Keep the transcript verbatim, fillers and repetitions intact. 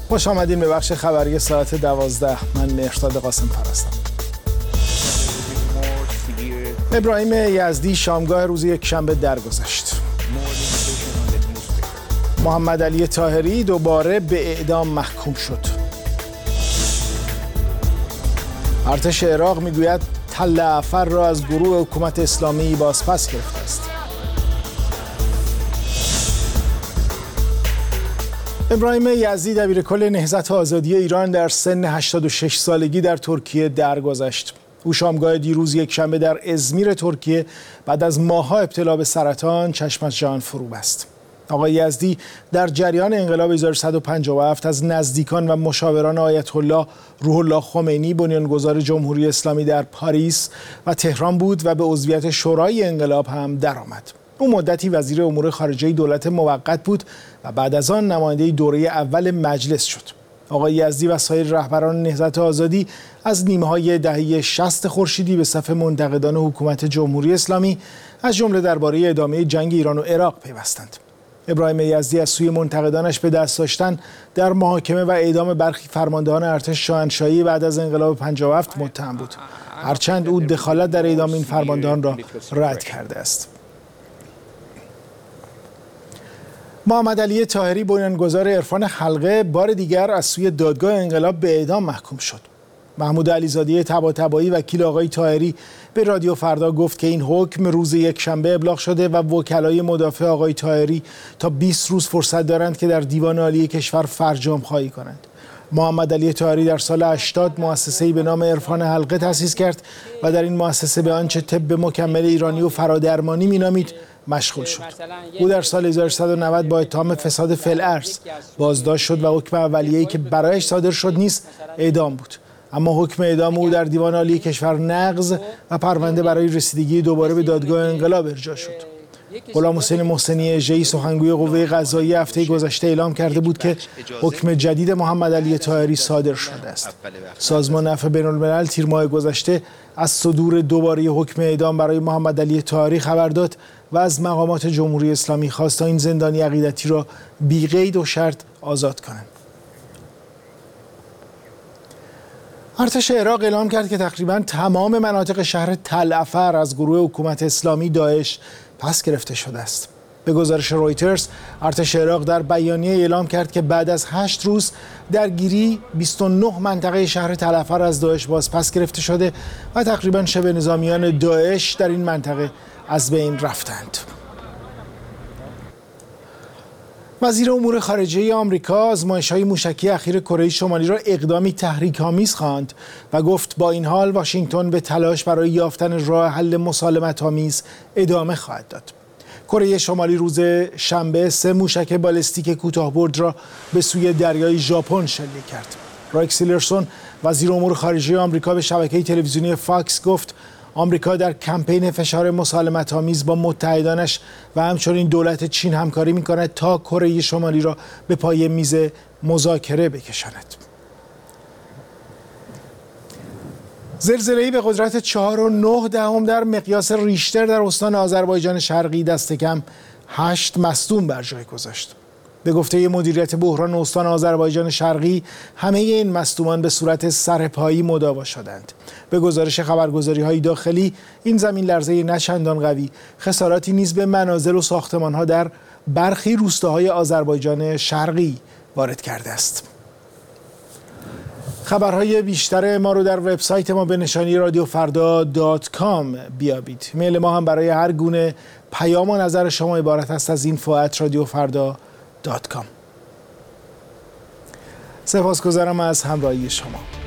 خوش آمدین به بخش خبری ساعت دوازده. من مهرداد قاسم هستم. ابراهیم یزدی شامگاه روز یکشنبه درگذشت. محمد علی طاهری دوباره به اعدام محکوم شد. ارتش عراق میگوید تل افر را از گروه حکومت اسلامی بازپس گرفته است. ابراهیم یزدی دبیرکل نهضت آزادی ایران در سن هشتاد و شش سالگی در ترکیه درگذشت. او شامگاه دیروز یکشنبه در ازمیر ترکیه بعد از ماه‌ها ابتلا به سرطان چشم از جهان فرو بست. آقای یزدی در جریان انقلاب هزار و سیصد و پنجاه و هفت از نزدیکان و مشاوران آیت الله روح الله خمینی بنیانگذار جمهوری اسلامی در پاریس و تهران بود و به عضویت شورای انقلاب هم درآمد. او مدتی وزیر امور خارجه دولت موقت بود و بعد از آن نماینده دوره اول مجلس شد. آقای یزدی و سایر رهبران نهضت آزادی از نیمه‌های دهه شصت خورشیدی به صف منتقدان حکومت جمهوری اسلامی از جمله درباره ادامه جنگ ایران و عراق پیوستند. ابراهیم یزدی از سوی منتقدانش به دست داشتن در محاکمه و اعدام برخی فرماندهان ارتش شاهنشاهی بعد از انقلاب پنجاه و هفت متهم بود، هرچند او دخالت در اعدام این فرماندهان را رد کرده است. محمد علی طاهری بنیانگذار عرفان حلقه بار دیگر از سوی دادگاه انقلاب به اعدام محکوم شد. محمود علیزاده طباطبایی وکیل آقای طاهری به رادیو فردا گفت که این حکم روز یکشنبه ابلاغ شده و وکلای مدافع آقای طاهری تا بیست روز فرصت دارند که در دیوان عالی کشور فرجام خواهی کنند. محمد علی طاهری در سال هشتاد مؤسسه‌ای به نام عرفان حلقه تأسیس کرد و در این مؤسسه به آنچه طب مکمل ایرانی و فرادرمانی مینامید مشغول شد. او در سال هزار و سیصد و نود با اتهام فساد فی الارض بازداشت شد و حکم اولیه‌ای که برایش صادر شد نیز اعدام بود. اما حکم اعدام او در دیوان عالی کشور نقض و پرونده برای رسیدگی دوباره به دادگاه انقلاب ارجاع شد. غلام حسین محسنی اژه‌ای سخنگوی قوه قضاییه هفته گذشته اعلام کرده بود که حکم جدید محمد علی طاهری صادر شده است. سازمان عفو بین‌الملل تیر ماه گذشته از صدور دوباره حکم اعدام برای محمد علی طاهری خبر داد و از مقامات جمهوری اسلامی خواست تا این زندانی عقیدتی را بی قید و شرط آزاد کنند. ارتش عراق اعلام کرد که تقریباً تمام مناطق شهر تل افر از گروه حکومت اسلامی داعش پس گرفته شده است. به گزارش رویترز، ارتش عراق در بیانیه اعلام کرد که بعد از هشت روز درگیری بیست و نه منطقه شهر تل افر از داعش باز پس گرفته شده و تقریباً شبه نظامیان داعش در این منطقه از بین رفتند. وزیر امور خارجه آمریکا آزمایش‌های موشکی اخیر کره شمالی را اقدامی تحریک‌آمیز خواند و گفت با این حال واشنگتن به تلاش برای یافتن راه حل مسالمت‌آمیز ادامه خواهد داد. کره شمالی روز شنبه سه موشک بالستیک کوتاه‌برد را به سوی دریای ژاپن شلیک کرد. رایکس تیلرسون وزیر امور خارجه آمریکا به شبکه تلویزیونی فاکس گفت آمریکا در کمپین فشار مسالمت‌آمیز با متحدانش و همچنین دولت چین همکاری می‌کند تا کره شمالی را به پای میز مذاکره بکشاند. زلزله‌ای به قدرت چهار و نه دهم در مقیاس ریشتر در استان آذربایجان شرقی دست کم هشت مصدوم بر جای گذاشت. به گفته مدیریت بحران استان آذربایجان شرقی همه این مصدومان به صورت سرپایی مداوا شدند. به گزارش خبرگزاری‌های داخلی این زمین لرزه نه چندان قوی خساراتی نیز به منازل و ساختمان‌ها در برخی روستاهای آذربایجان شرقی وارد کرده است. خبرهای بیشتر ما رو در وبسایت ما به نشانی رادیو فردا دات کام بیابید. ایمیل ما هم برای هر گونه پیام و نظر شما عبارت است از اینفو ات رادیو فردا دات کام. سپاسگزارم از همراهی شما.